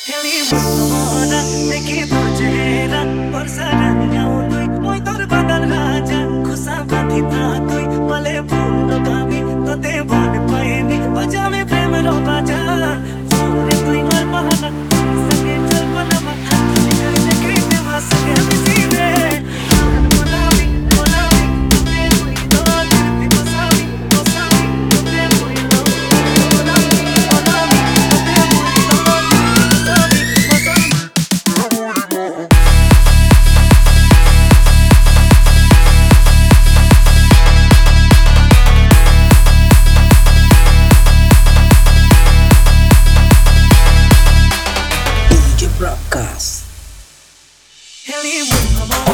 Ele mora, tem que proteger, por saranya utui, muito badal raja, kusa batita tui, male bhulo kami, tote bhane paini, bajame prem ro baja, sore tui mar bahana, sange chal panama, nikare krite masake misire, bolami, bolami, tote tui do, tirti basami, basami, tote tui do, bolami, bolami, tote tui do, basami, basami. DJ Broadcast. Ele